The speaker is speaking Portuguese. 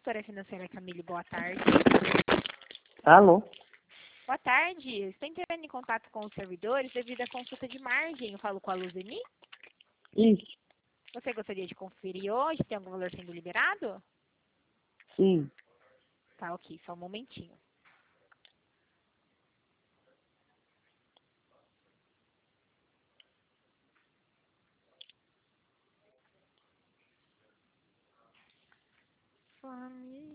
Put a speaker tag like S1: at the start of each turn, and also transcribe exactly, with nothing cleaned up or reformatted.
S1: consultora financeira Camille, boa tarde.
S2: Alô?
S1: Boa tarde. Estou entrando em contato com os servidores devido à consulta de margem. Eu falo com a Luzeni.
S2: Isso,
S1: Você gostaria de conferir hoje? Tem algum valor sendo liberado?
S2: sim.
S1: Tá, ok. Só um momentinho. Família.